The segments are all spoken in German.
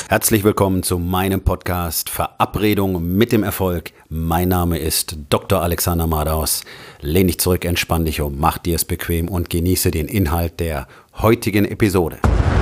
Herzlich willkommen zu meinem Podcast Verabredung mit dem Erfolg. Mein Name ist Dr. Alexander Madaus. Lehn dich zurück, entspann dich um, mach dir es bequem und genieße den Inhalt der heutigen Episode.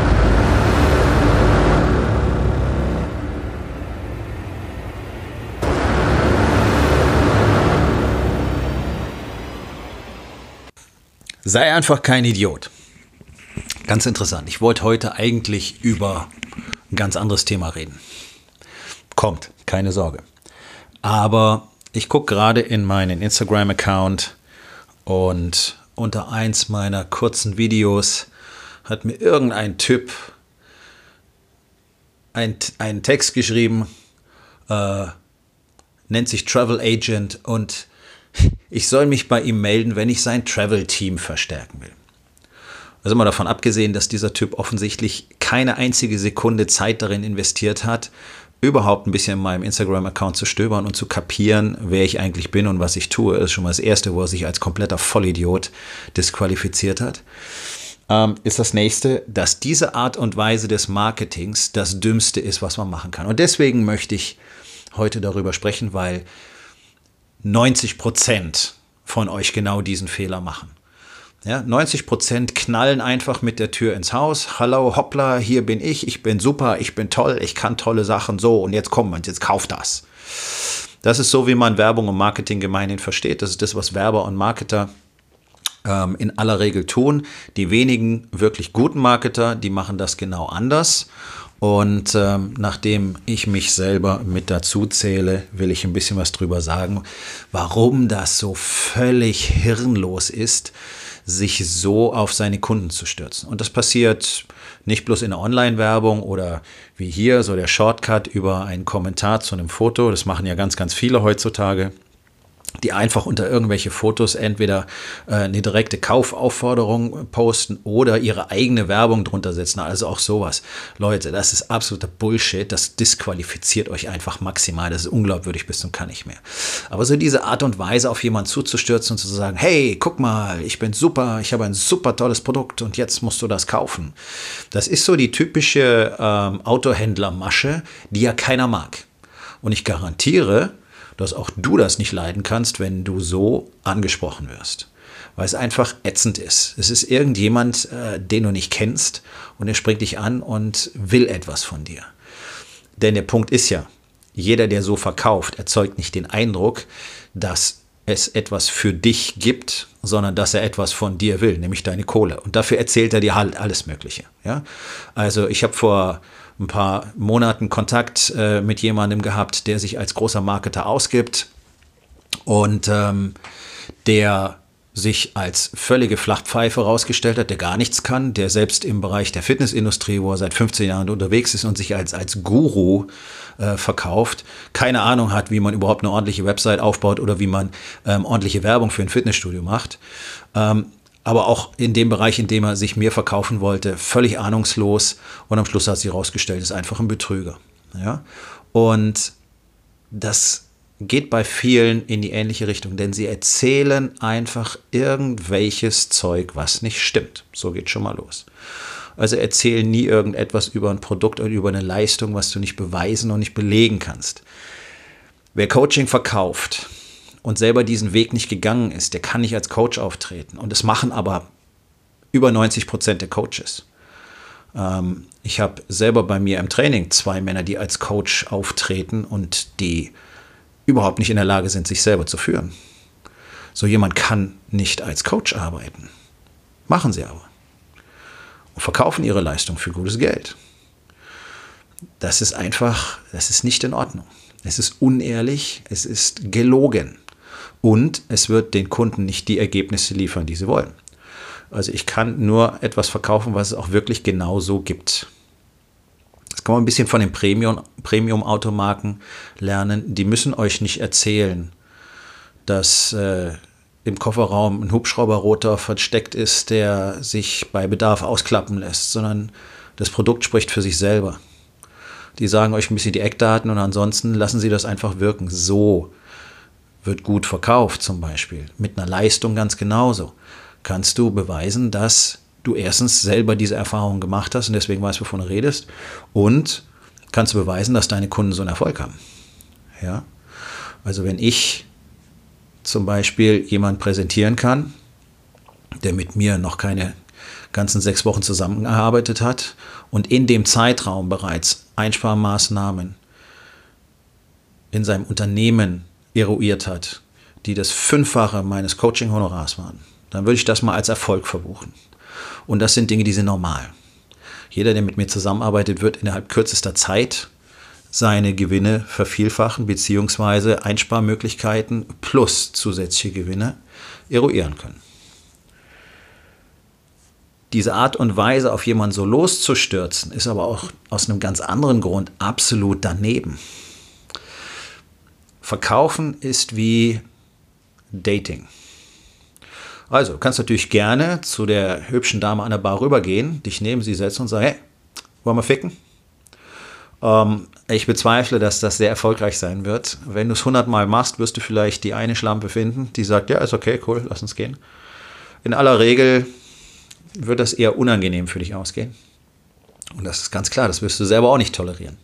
Sei einfach kein Idiot. Ganz interessant. Ich wollte heute eigentlich über ein ganz anderes Thema reden. Kommt, keine Sorge. Aber ich gucke gerade in meinen Instagram-Account und unter eins meiner kurzen Videos hat mir irgendein Typ einen Text geschrieben, nennt sich Travel Agent und ich soll mich bei ihm melden, wenn ich sein Travel-Team verstärken will. Also mal davon abgesehen, dass dieser Typ offensichtlich keine einzige Sekunde Zeit darin investiert hat, überhaupt ein bisschen in meinem Instagram-Account zu stöbern und zu kapieren, wer ich eigentlich bin und was ich tue. Das ist schon mal das Erste, wo er sich als kompletter Vollidiot disqualifiziert hat. Ist das Nächste, dass diese Art und Weise des Marketings das Dümmste ist, was man machen kann. Und deswegen möchte ich heute darüber sprechen, weil 90% von euch genau diesen Fehler machen. Ja, 90% knallen einfach mit der Tür ins Haus. Hallo, hoppla, hier bin ich bin super, ich bin toll, ich kann tolle Sachen, so und jetzt kommt man, jetzt kauft das. Das ist so, wie man Werbung und Marketing gemeinhin versteht. Das ist das, was Werber und Marketer in aller Regel tun. Die wenigen wirklich guten Marketer, die machen das genau anders. Und nachdem ich mich selber mit dazu zähle, will ich ein bisschen was drüber sagen, warum das so völlig hirnlos ist, sich so auf seine Kunden zu stürzen. Und das passiert nicht bloß in der Online-Werbung oder wie hier, so der Shortcut über einen Kommentar zu einem Foto. Das machen ja ganz, ganz viele heutzutage, die einfach unter irgendwelche Fotos entweder eine direkte Kaufaufforderung posten oder ihre eigene Werbung drunter setzen. Also auch sowas. Leute, das ist absoluter Bullshit. Das disqualifiziert euch einfach maximal. Das ist unglaubwürdig bis zum kann nicht mehr. Aber so diese Art und Weise, auf jemanden zuzustürzen und zu sagen, hey, guck mal, ich bin super, ich habe ein super tolles Produkt und jetzt musst du das kaufen. Das ist so die typische Autohändlermasche, die ja keiner mag. Und ich garantiere, dass auch du das nicht leiden kannst, wenn du so angesprochen wirst. Weil es einfach ätzend ist. Es ist irgendjemand, den du nicht kennst und er springt dich an und will etwas von dir. Denn der Punkt ist ja, jeder, der so verkauft, erzeugt nicht den Eindruck, dass es etwas für dich gibt, sondern dass er etwas von dir will, nämlich deine Kohle. Und dafür erzählt er dir halt alles Mögliche. Ja? Also ich habe vor ein paar Monaten Kontakt mit jemandem gehabt, der sich als großer Marketer ausgibt und der sich als völlige Flachpfeife rausgestellt hat, der gar nichts kann, der selbst im Bereich der Fitnessindustrie, wo er seit 15 Jahren unterwegs ist und sich als Guru verkauft, keine Ahnung hat, wie man überhaupt eine ordentliche Website aufbaut oder wie man ordentliche Werbung für ein Fitnessstudio macht. Aber auch in dem Bereich, in dem er sich mir verkaufen wollte, völlig ahnungslos. Und am Schluss hat sich herausgestellt, ist einfach ein Betrüger. Ja? Und das geht bei vielen in die ähnliche Richtung, denn sie erzählen einfach irgendwelches Zeug, was nicht stimmt. So geht schon mal los. Also erzählen nie irgendetwas über ein Produkt oder über eine Leistung, was du nicht beweisen und nicht belegen kannst. Wer Coaching verkauft und selber diesen Weg nicht gegangen ist, der kann nicht als Coach auftreten. Und das machen aber über 90% der Coaches. Ich habe selber bei mir im Training 2 Männer, die als Coach auftreten und die überhaupt nicht in der Lage sind, sich selber zu führen. So jemand kann nicht als Coach arbeiten. Machen sie aber. Und verkaufen ihre Leistung für gutes Geld. Das ist nicht in Ordnung. Es ist unehrlich, es ist gelogen. Und es wird den Kunden nicht die Ergebnisse liefern, die sie wollen. Also ich kann nur etwas verkaufen, was es auch wirklich genau so gibt. Das kann man ein bisschen von den Premium-Automarken lernen. Die müssen euch nicht erzählen, dass im Kofferraum ein Hubschrauberrotor versteckt ist, der sich bei Bedarf ausklappen lässt, sondern das Produkt spricht für sich selber. Die sagen euch ein bisschen die Eckdaten und ansonsten lassen sie das einfach wirken. So wird gut verkauft zum Beispiel. Mit einer Leistung ganz genauso. Kannst du beweisen, dass du erstens selber diese Erfahrung gemacht hast und deswegen weißt, wovon du redest und kannst du beweisen, dass deine Kunden so einen Erfolg haben. Ja? Also wenn ich zum Beispiel jemanden präsentieren kann, der mit mir noch keine ganzen 6 Wochen zusammengearbeitet hat und in dem Zeitraum bereits Einsparmaßnahmen in seinem Unternehmen eruiert hat, die das 5-fache meines Coaching-Honorars waren, dann würde ich das mal als Erfolg verbuchen. Und das sind Dinge, die sind normal. Jeder, der mit mir zusammenarbeitet, wird innerhalb kürzester Zeit seine Gewinne vervielfachen bzw. Einsparmöglichkeiten plus zusätzliche Gewinne eruieren können. Diese Art und Weise, auf jemanden so loszustürzen, ist aber auch aus einem ganz anderen Grund absolut daneben. Verkaufen ist wie Dating. Also, du kannst natürlich gerne zu der hübschen Dame an der Bar rübergehen, dich neben sie setzen und sagen, hey, wollen wir ficken? Ich bezweifle, dass das sehr erfolgreich sein wird. Wenn du es 100 Mal machst, wirst du vielleicht die eine Schlampe finden, die sagt, ja, ist okay, cool, lass uns gehen. In aller Regel wird das eher unangenehm für dich ausgehen. Und das ist ganz klar, das wirst du selber auch nicht tolerieren.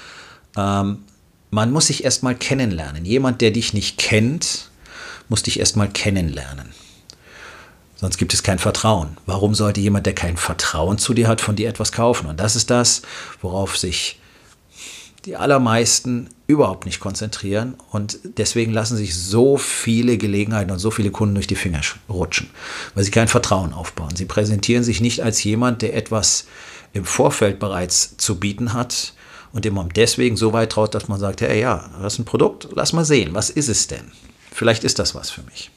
Man muss sich erstmal kennenlernen. Jemand, der dich nicht kennt, muss dich erstmal kennenlernen. Sonst gibt es kein Vertrauen. Warum sollte jemand, der kein Vertrauen zu dir hat, von dir etwas kaufen? Und das ist das, worauf sich die allermeisten überhaupt nicht konzentrieren. Und deswegen lassen sich so viele Gelegenheiten und so viele Kunden durch die Finger rutschen, weil sie kein Vertrauen aufbauen. Sie präsentieren sich nicht als jemand, der etwas im Vorfeld bereits zu bieten hat und dem man deswegen so weit traut, dass man sagt, hey, ja, das ist ein Produkt, lass mal sehen, was ist es denn? Vielleicht ist das was für mich.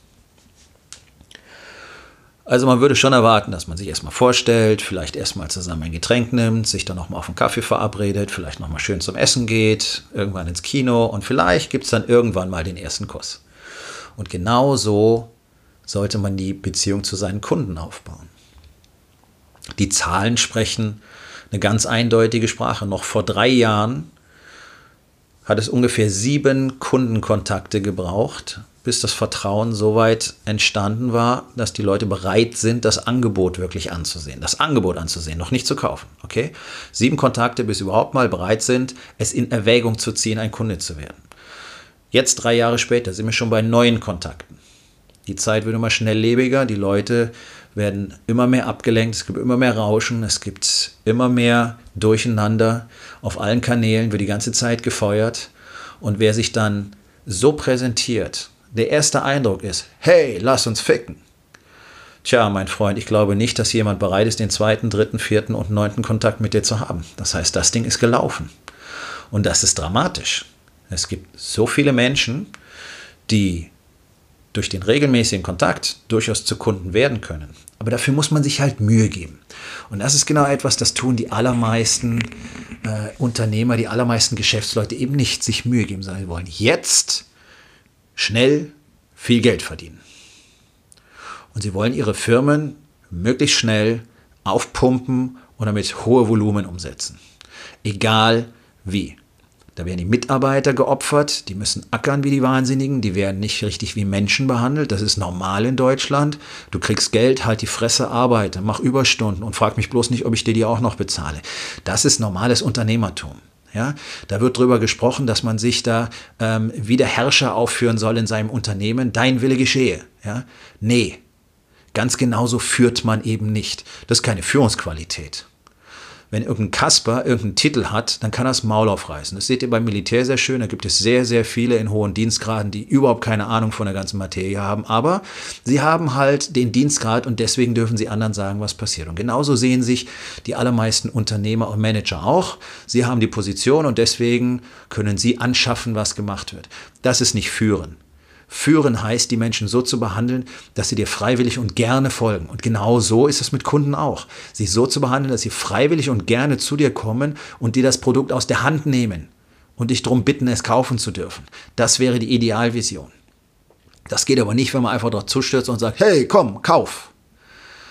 Also man würde schon erwarten, dass man sich erstmal vorstellt, vielleicht erstmal zusammen ein Getränk nimmt, sich dann nochmal auf einen Kaffee verabredet, vielleicht nochmal schön zum Essen geht, irgendwann ins Kino und vielleicht gibt es dann irgendwann mal den ersten Kuss. Und genau so sollte man die Beziehung zu seinen Kunden aufbauen. Die Zahlen sprechen eine ganz eindeutige Sprache. Noch vor 3 Jahren hat es ungefähr 7 Kundenkontakte gebraucht, bis das Vertrauen so weit entstanden war, dass die Leute bereit sind, das Angebot wirklich anzusehen. Das Angebot anzusehen, noch nicht zu kaufen. Okay? 7 Kontakte, bis sie überhaupt mal bereit sind, es in Erwägung zu ziehen, ein Kunde zu werden. Jetzt 3 Jahre später sind wir schon bei 9 Kontakten. Die Zeit wird immer schnelllebiger, die Leute werden immer mehr abgelenkt, es gibt immer mehr Rauschen, es gibt immer mehr Durcheinander. Auf allen Kanälen wird die ganze Zeit gefeuert. Und wer sich dann so präsentiert, der erste Eindruck ist, hey, lass uns ficken. Tja, mein Freund, ich glaube nicht, dass jemand bereit ist, den 2., 3., 4. und 9. Kontakt mit dir zu haben. Das heißt, das Ding ist gelaufen. Und das ist dramatisch. Es gibt so viele Menschen, die durch den regelmäßigen Kontakt durchaus zu Kunden werden können. Aber dafür muss man sich halt Mühe geben. Und das ist genau etwas, das tun die allermeisten Unternehmer, die allermeisten Geschäftsleute eben nicht, sich Mühe geben, sondern sie wollen jetzt schnell viel Geld verdienen. Und sie wollen ihre Firmen möglichst schnell aufpumpen oder mit hohem Volumen umsetzen. Egal wie. Da werden die Mitarbeiter geopfert, die müssen ackern wie die Wahnsinnigen, die werden nicht richtig wie Menschen behandelt, das ist normal in Deutschland. Du kriegst Geld, halt die Fresse, arbeite, mach Überstunden und frag mich bloß nicht, ob ich dir die auch noch bezahle. Das ist normales Unternehmertum. Ja, da wird drüber gesprochen, dass man sich da wie der Herrscher aufführen soll in seinem Unternehmen. Dein Wille geschehe. Ja? Nee, ganz genauso führt man eben nicht. Das ist keine Führungsqualität. Wenn irgendein Kasper irgendeinen Titel hat, dann kann er das Maul aufreißen. Das seht ihr beim Militär sehr schön. Da gibt es sehr, sehr viele in hohen Dienstgraden, die überhaupt keine Ahnung von der ganzen Materie haben. Aber sie haben halt den Dienstgrad und deswegen dürfen sie anderen sagen, was passiert. Und genauso sehen sich die allermeisten Unternehmer und Manager auch. Sie haben die Position und deswegen können sie anschaffen, was gemacht wird. Das ist nicht führen. Führen heißt, die Menschen so zu behandeln, dass sie dir freiwillig und gerne folgen. Und genau so ist es mit Kunden auch. Sie so zu behandeln, dass sie freiwillig und gerne zu dir kommen und dir das Produkt aus der Hand nehmen und dich darum bitten, es kaufen zu dürfen. Das wäre die Idealvision. Das geht aber nicht, wenn man einfach dort zustürzt und sagt, hey, komm, kauf.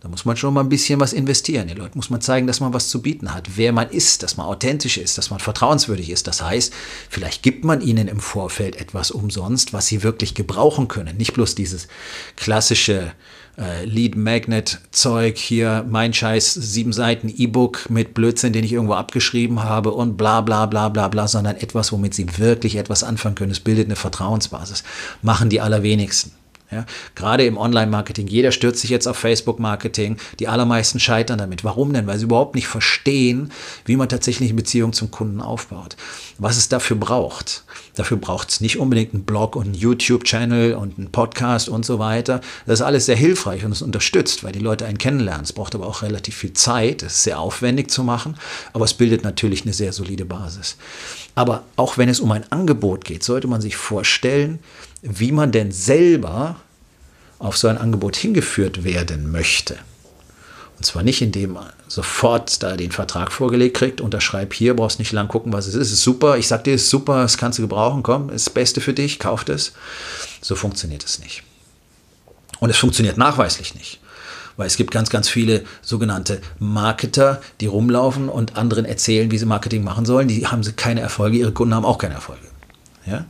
Da muss man schon mal ein bisschen was investieren. Den Leuten muss man zeigen, dass man was zu bieten hat, wer man ist, dass man authentisch ist, dass man vertrauenswürdig ist. Das heißt, vielleicht gibt man ihnen im Vorfeld etwas umsonst, was sie wirklich gebrauchen können. Nicht bloß dieses klassische Lead-Magnet-Zeug hier, mein scheiß 7 Seiten E-Book mit Blödsinn, den ich irgendwo abgeschrieben habe und bla bla bla bla bla, sondern etwas, womit sie wirklich etwas anfangen können. Es bildet eine Vertrauensbasis. Machen die allerwenigsten. Ja, gerade im Online-Marketing, jeder stürzt sich jetzt auf Facebook-Marketing, die allermeisten scheitern damit. Warum denn? Weil sie überhaupt nicht verstehen, wie man tatsächlich eine Beziehung zum Kunden aufbaut. Was es dafür braucht. Dafür braucht es nicht unbedingt einen Blog und einen YouTube-Channel und einen Podcast und so weiter. Das ist alles sehr hilfreich und es unterstützt, weil die Leute einen kennenlernen. Es braucht aber auch relativ viel Zeit, es ist sehr aufwendig zu machen, aber es bildet natürlich eine sehr solide Basis. Aber auch wenn es um ein Angebot geht, sollte man sich vorstellen, wie man denn selber auf so ein Angebot hingeführt werden möchte. Und zwar nicht, indem man sofort da den Vertrag vorgelegt kriegt, unterschreib hier, brauchst nicht lang gucken, was es ist super, ich sag dir, es ist super, das kannst du gebrauchen, komm, ist das Beste für dich, kauf das. So funktioniert es nicht. Und es funktioniert nachweislich nicht. Weil es gibt ganz, ganz viele sogenannte Marketer, die rumlaufen und anderen erzählen, wie sie Marketing machen sollen. Die haben keine Erfolge, ihre Kunden haben auch keine Erfolge. Ja?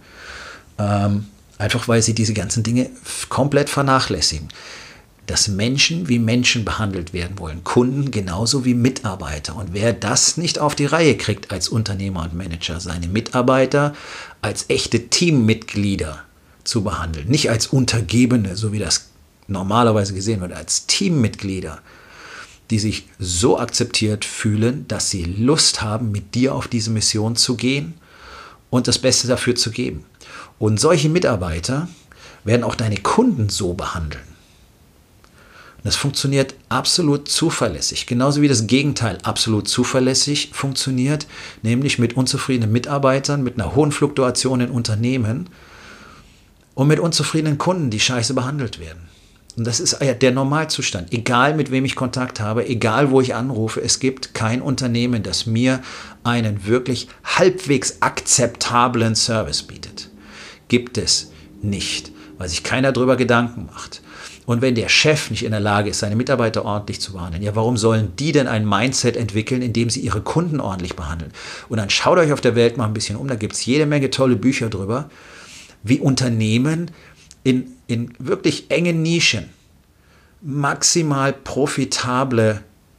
Einfach weil sie diese ganzen Dinge komplett vernachlässigen. Dass Menschen wie Menschen behandelt werden wollen. Kunden genauso wie Mitarbeiter. Und wer das nicht auf die Reihe kriegt als Unternehmer und Manager, seine Mitarbeiter als echte Teammitglieder zu behandeln. Nicht als Untergebene, so wie das normalerweise gesehen wird, als Teammitglieder, die sich so akzeptiert fühlen, dass sie Lust haben, mit dir auf diese Mission zu gehen und das Beste dafür zu geben. Und solche Mitarbeiter werden auch deine Kunden so behandeln. Und das funktioniert absolut zuverlässig, genauso wie das Gegenteil absolut zuverlässig funktioniert, nämlich mit unzufriedenen Mitarbeitern, mit einer hohen Fluktuation in Unternehmen und mit unzufriedenen Kunden, die scheiße behandelt werden. Und das ist der Normalzustand. Egal mit wem ich Kontakt habe, egal wo ich anrufe, es gibt kein Unternehmen, das mir einen wirklich halbwegs akzeptablen Service bietet. Gibt es nicht, weil sich keiner darüber Gedanken macht. Und wenn der Chef nicht in der Lage ist, seine Mitarbeiter ordentlich zu behandeln, ja, warum sollen die denn ein Mindset entwickeln, in dem sie ihre Kunden ordentlich behandeln? Und dann schaut euch auf der Welt mal ein bisschen um, da gibt es jede Menge tolle Bücher drüber, wie Unternehmen in wirklich engen Nischen maximal profitable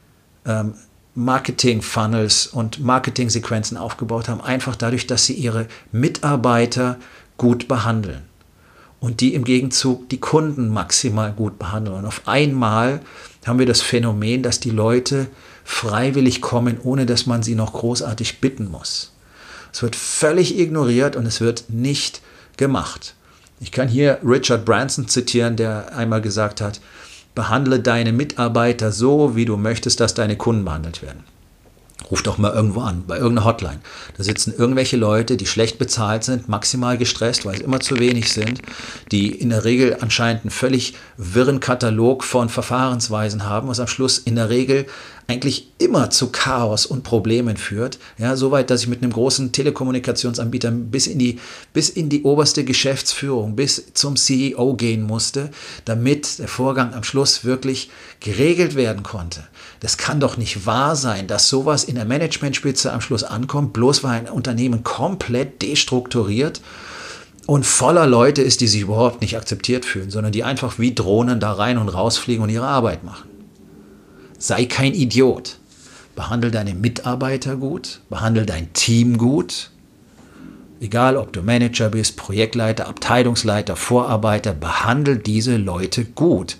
Marketing-Funnels und Marketing-Sequenzen aufgebaut haben, einfach dadurch, dass sie ihre Mitarbeiter gut behandeln und die im Gegenzug die Kunden maximal gut behandeln. Und auf einmal haben wir das Phänomen, dass die Leute freiwillig kommen, ohne dass man sie noch großartig bitten muss. Es wird völlig ignoriert und es wird nicht gemacht. Ich kann hier Richard Branson zitieren, der einmal gesagt hat, behandle deine Mitarbeiter so, wie du möchtest, dass deine Kunden behandelt werden. Ruf doch mal irgendwo an, bei irgendeiner Hotline. Da sitzen irgendwelche Leute, die schlecht bezahlt sind, maximal gestresst, weil es immer zu wenig sind, die in der Regel anscheinend einen völlig wirren Katalog von Verfahrensweisen haben, was am Schluss in der Regel eigentlich immer zu Chaos und Problemen führt. Ja, soweit, dass ich mit einem großen Telekommunikationsanbieter bis in die oberste Geschäftsführung, bis zum CEO gehen musste, damit der Vorgang am Schluss wirklich geregelt werden konnte. Das kann doch nicht wahr sein, dass sowas in der Managementspitze am Schluss ankommt, bloß weil ein Unternehmen komplett destrukturiert und voller Leute ist, die sich überhaupt nicht akzeptiert fühlen, sondern die einfach wie Drohnen da rein und rausfliegen und ihre Arbeit machen. Sei kein Idiot. Behandle deine Mitarbeiter gut, behandle dein Team gut. Egal, ob du Manager bist, Projektleiter, Abteilungsleiter, Vorarbeiter, behandle diese Leute gut.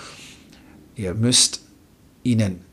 Ihr müsst ihnen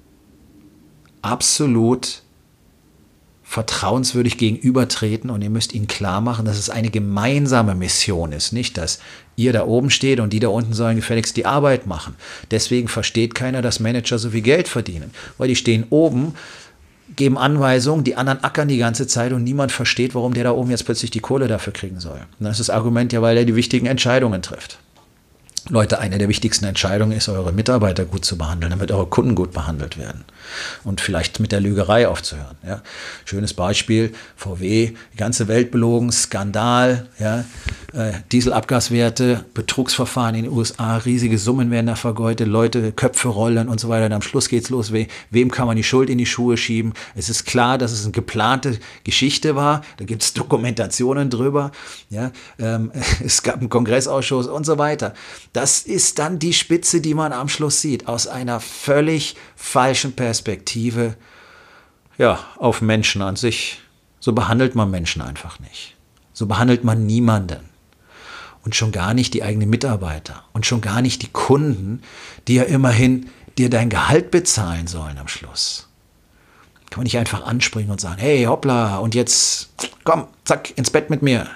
absolut vertrauenswürdig gegenübertreten und ihr müsst ihnen klar machen, dass es eine gemeinsame Mission ist. Nicht, dass ihr da oben steht und die da unten sollen gefälligst die Arbeit machen. Deswegen versteht keiner, dass Manager so viel Geld verdienen. Weil die stehen oben, geben Anweisungen, die anderen ackern die ganze Zeit und niemand versteht, warum der da oben jetzt plötzlich die Kohle dafür kriegen soll. Und das ist das Argument ja, weil er die wichtigen Entscheidungen trifft. Leute, eine der wichtigsten Entscheidungen ist, eure Mitarbeiter gut zu behandeln, damit eure Kunden gut behandelt werden. Und vielleicht mit der Lügerei aufzuhören. Ja. Schönes Beispiel, VW, die ganze Welt belogen, Skandal, ja. Dieselabgaswerte, Betrugsverfahren in den USA, riesige Summen werden da vergeudet, Leute, Köpfe rollen und so weiter. Und am Schluss geht's los, wem kann man die Schuld in die Schuhe schieben? Es ist klar, dass es eine geplante Geschichte war, da gibt es Dokumentationen drüber, ja. Es gab einen Kongressausschuss und so weiter. Das ist dann die Spitze, die man am Schluss sieht, aus einer völlig falschen Perspektive, ja, auf Menschen an sich. So behandelt man Menschen einfach nicht. So behandelt man niemanden. Und schon gar nicht die eigenen Mitarbeiter. Und schon gar nicht die Kunden, die ja immerhin dir dein Gehalt bezahlen sollen am Schluss. Kann man nicht einfach anspringen und sagen, hey, hoppla, und jetzt, komm, zack, ins Bett mit mir.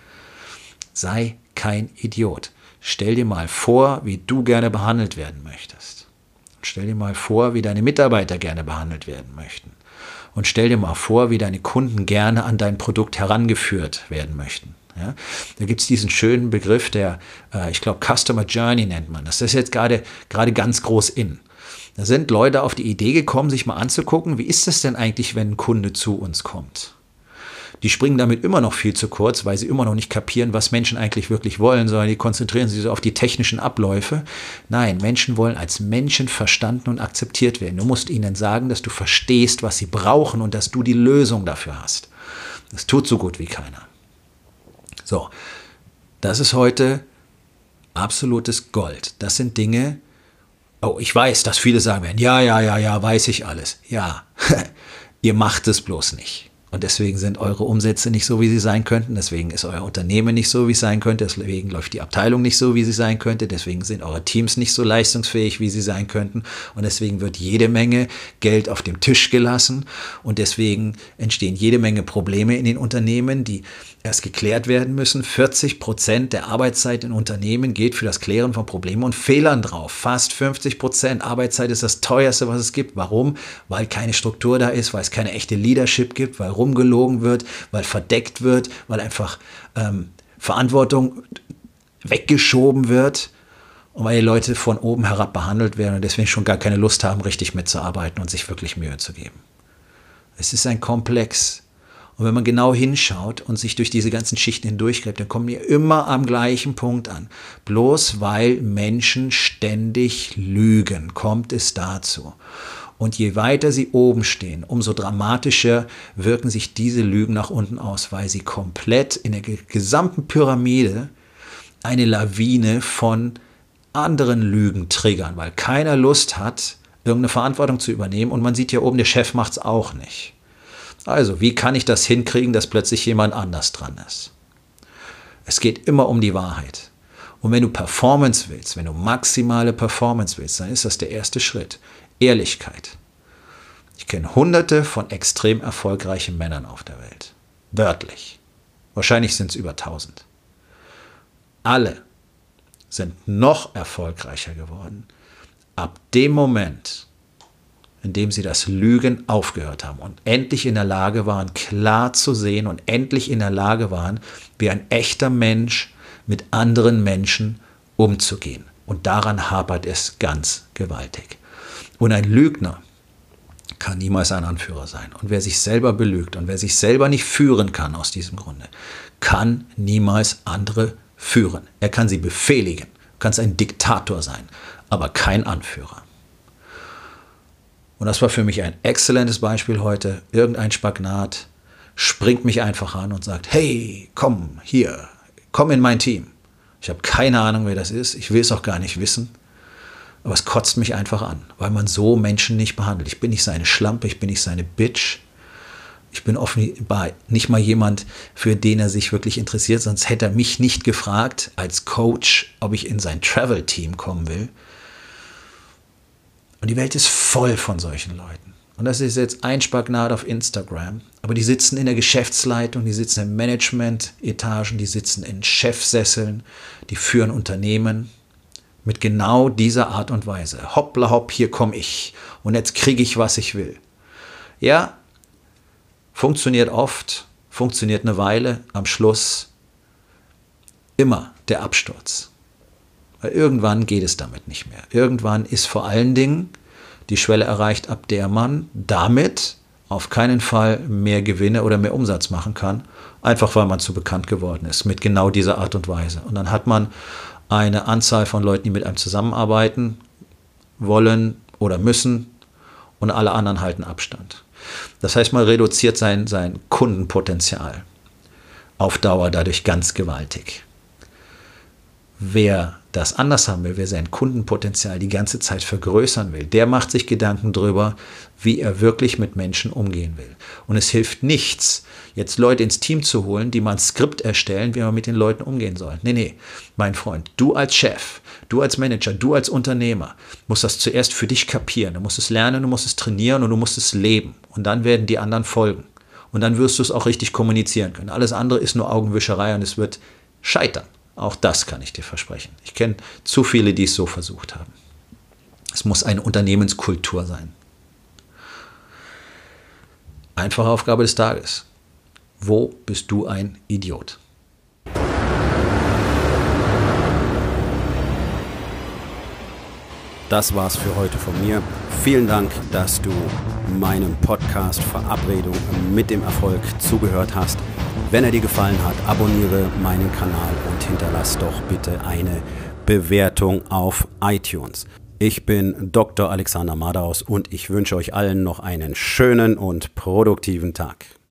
Sei kein Idiot. Stell dir mal vor, wie du gerne behandelt werden möchtest. Stell dir mal vor, wie deine Mitarbeiter gerne behandelt werden möchten. Und stell dir mal vor, wie deine Kunden gerne an dein Produkt herangeführt werden möchten. Ja? Da gibt es diesen schönen Begriff, ich glaube, Customer Journey nennt man das. Das ist jetzt gerade ganz groß in. Da sind Leute auf die Idee gekommen, sich mal anzugucken, wie ist das denn eigentlich, wenn ein Kunde zu uns kommt? Die springen damit immer noch viel zu kurz, weil sie immer noch nicht kapieren, was Menschen eigentlich wirklich wollen, sondern die konzentrieren sich so auf die technischen Abläufe. Nein, Menschen wollen als Menschen verstanden und akzeptiert werden. Du musst ihnen sagen, dass du verstehst, was sie brauchen und dass du die Lösung dafür hast. Das tut so gut wie keiner. So, das ist heute absolutes Gold. Das sind Dinge, oh, ich weiß, dass viele sagen werden, ja, weiß ich alles. Ja, ihr macht es bloß nicht. Und deswegen sind eure Umsätze nicht so, wie sie sein könnten. Deswegen ist euer Unternehmen nicht so, wie es sein könnte. Deswegen läuft die Abteilung nicht so, wie sie sein könnte. Deswegen sind eure Teams nicht so leistungsfähig, wie sie sein könnten. Und deswegen wird jede Menge Geld auf dem Tisch gelassen. Und deswegen entstehen jede Menge Probleme in den Unternehmen, die erst geklärt werden müssen. 40% der Arbeitszeit in Unternehmen geht für das Klären von Problemen und Fehlern drauf. Fast 50%. Arbeitszeit ist das teuerste, was es gibt. Warum? Weil keine Struktur da ist, weil es keine echte Leadership gibt, weil rumgelogen wird, weil verdeckt wird, weil einfach Verantwortung weggeschoben wird und weil die Leute von oben herab behandelt werden und deswegen schon gar keine Lust haben, richtig mitzuarbeiten und sich wirklich Mühe zu geben. Es ist ein Komplex. Und wenn man genau hinschaut und sich durch diese ganzen Schichten hindurchgräbt, dann kommen wir immer am gleichen Punkt an. Bloß weil Menschen ständig lügen, kommt es dazu. Und je weiter sie oben stehen, umso dramatischer wirken sich diese Lügen nach unten aus, weil sie komplett in der gesamten Pyramide eine Lawine von anderen Lügen triggern, weil keiner Lust hat, irgendeine Verantwortung zu übernehmen. Und man sieht hier oben, der Chef macht es auch nicht. Also, wie kann ich das hinkriegen, dass plötzlich jemand anders dran ist? Es geht immer um die Wahrheit. Und wenn du Performance willst, wenn du maximale Performance willst, dann ist das der erste Schritt. Ehrlichkeit. Ich kenne hunderte von extrem erfolgreichen Männern auf der Welt. Wörtlich. Wahrscheinlich sind es über 1000. Alle sind noch erfolgreicher geworden ab dem Moment, in dem sie das Lügen aufgehört haben und endlich in der Lage waren, klar zu sehen und endlich in der Lage waren, wie ein echter Mensch mit anderen Menschen umzugehen. Und daran hapert es ganz gewaltig. Und ein Lügner kann niemals ein Anführer sein. Und wer sich selber belügt und wer sich selber nicht führen kann aus diesem Grunde, kann niemals andere führen. Er kann sie befehligen, kann ein Diktator sein, aber kein Anführer. Und das war für mich ein exzellentes Beispiel heute. Irgendein Spagnat springt mich einfach an und sagt, hey, komm hier, komm in mein Team. Ich habe keine Ahnung, wer das ist. Ich will es auch gar nicht wissen. Aber es kotzt mich einfach an, weil man so Menschen nicht behandelt. Ich bin nicht seine Schlampe, ich bin nicht seine Bitch. Ich bin offenbar nicht mal jemand, für den er sich wirklich interessiert. Sonst hätte er mich nicht gefragt als Coach, ob ich in sein Travel-Team kommen will. Und die Welt ist voll von solchen Leuten. Und das ist jetzt ein Spagnat auf Instagram. Aber die sitzen in der Geschäftsleitung, die sitzen in Management-Etagen, die sitzen in Chefsesseln, die führen Unternehmen mit genau dieser Art und Weise. Hoppla hopp, hier komme ich. Und jetzt kriege ich, was ich will. Ja, funktioniert oft, funktioniert eine Weile, am Schluss immer der Absturz. Weil irgendwann geht es damit nicht mehr. Irgendwann ist vor allen Dingen die Schwelle erreicht, ab der man damit auf keinen Fall mehr Gewinne oder mehr Umsatz machen kann, einfach weil man zu bekannt geworden ist mit genau dieser Art und Weise. Und dann hat man eine Anzahl von Leuten, die mit einem zusammenarbeiten wollen oder müssen, und alle anderen halten Abstand. Das heißt, man reduziert sein Kundenpotenzial auf Dauer dadurch ganz gewaltig. Wer das anders haben will, wer sein Kundenpotenzial die ganze Zeit vergrößern will, der macht sich Gedanken darüber, wie er wirklich mit Menschen umgehen will. Und es hilft nichts, jetzt Leute ins Team zu holen, die mal ein Skript erstellen, wie man mit den Leuten umgehen soll. Nee, mein Freund, du als Chef, du als Manager, du als Unternehmer musst das zuerst für dich kapieren. Du musst es lernen, du musst es trainieren und du musst es leben. Und dann werden die anderen folgen. Und dann wirst du es auch richtig kommunizieren können. Alles andere ist nur Augenwischerei und es wird scheitern. Auch das kann ich dir versprechen. Ich kenne zu viele, die es so versucht haben. Es muss eine Unternehmenskultur sein. Einfache Aufgabe des Tages. Wo bist du ein Idiot? Das war's für heute von mir. Vielen Dank, dass du meinem Podcast Verabredung mit dem Erfolg zugehört hast. Wenn er dir gefallen hat, abonniere meinen Kanal und hinterlass doch bitte eine Bewertung auf iTunes. Ich bin Dr. Alexander Madaus und ich wünsche euch allen noch einen schönen und produktiven Tag.